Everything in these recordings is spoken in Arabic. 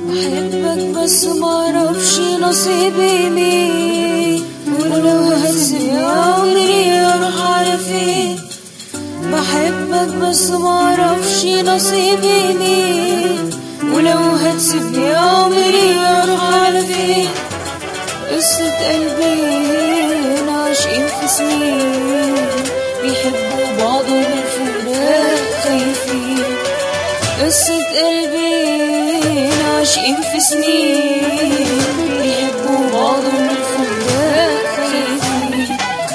بحبك بس معرفش نصيبي مين، ولو هسيب عمري اروح على فين. بحبك بس معرفش نصيبي مين، ولو هتسيب عمري اروح على فين. قصة قلبين عاشقين في سنين، بيحبوا بعض وبالفراق خايفين. قصة قلبين عاشقين في سنين، بيحبوا بعض وبالفراق خايفين.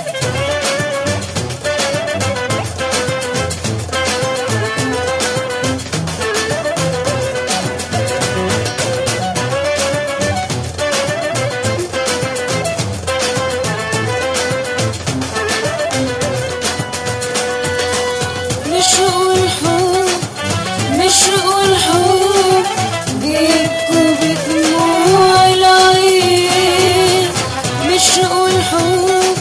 الشوق والحب بيبكوا بدموع العين. الشوق والحب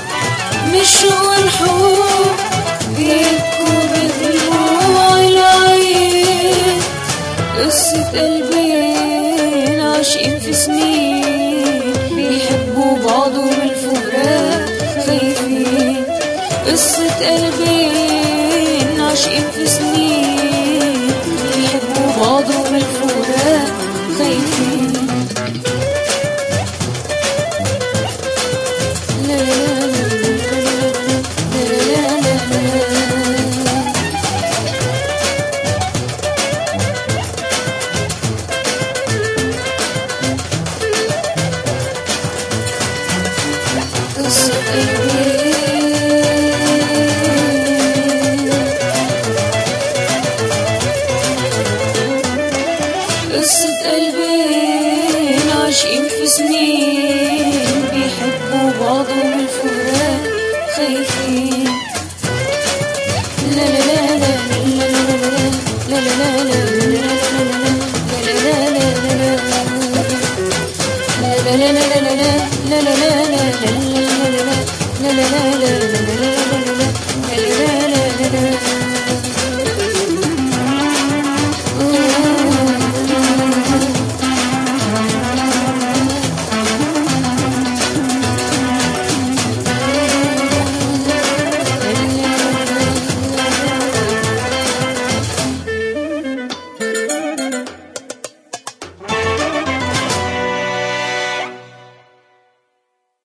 بيبكوا بدموع العين. قصة قلبين عاشقين في سنين، بيحبوا بعض وبالفراق خايفين. قصة قلبين عاشقين في سنين،